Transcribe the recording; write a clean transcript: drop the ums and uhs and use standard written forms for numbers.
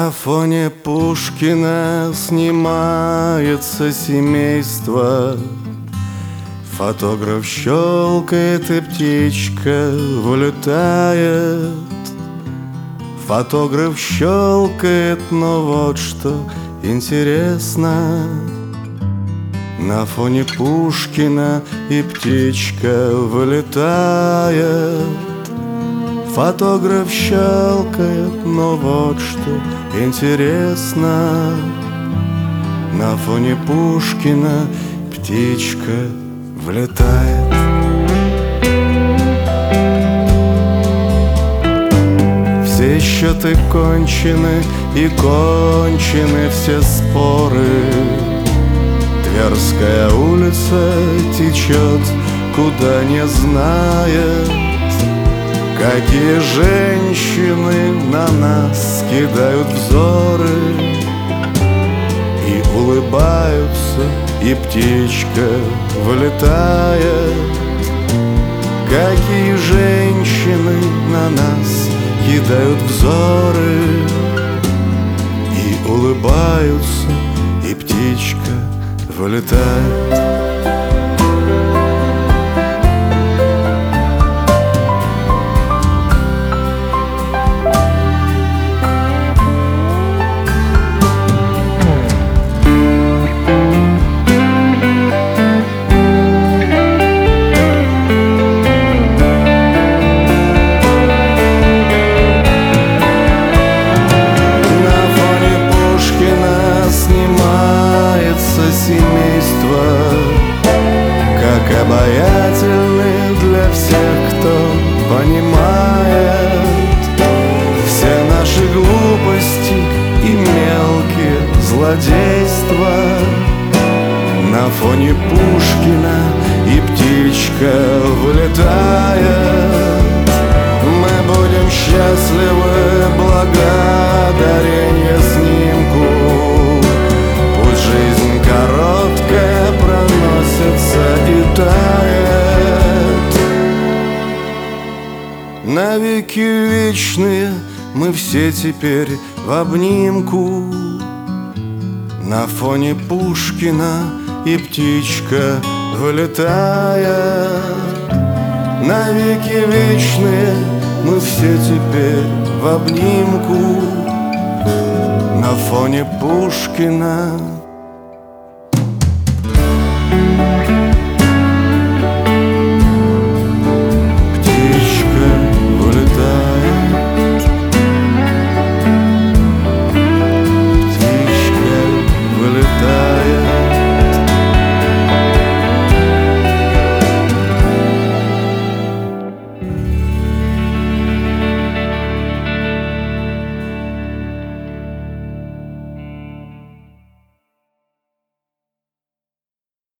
На фоне Пушкина снимается семейство. Фотограф щелкает, и птичка вылетает. Фотограф щелкает, но вот что интересно: на фоне Пушкина и птичка вылетает. Фотограф щелкает, но вот что интересно: на фоне Пушкина птичка влетает. Все счеты кончены, и кончены все споры. Тверская улица течет, куда не знает. Какие женщины на нас кидают взоры и улыбаются, и птичка вылетает. Какие женщины на нас кидают взоры и улыбаются, и птичка вылетает. Семейство, как обаятельны для всех, кто понимает все наши глупости и мелкие злодейства. На фоне Пушкина и птичка вылетает. Мы будем счастливы благодарение снимку. Пусть жизнь короткая проносится и тает. Навеки вечные мы все теперь в обнимку. На фоне Пушкина и птичка вылетает. Навеки вечные мы все теперь в обнимку. На фоне Пушкина.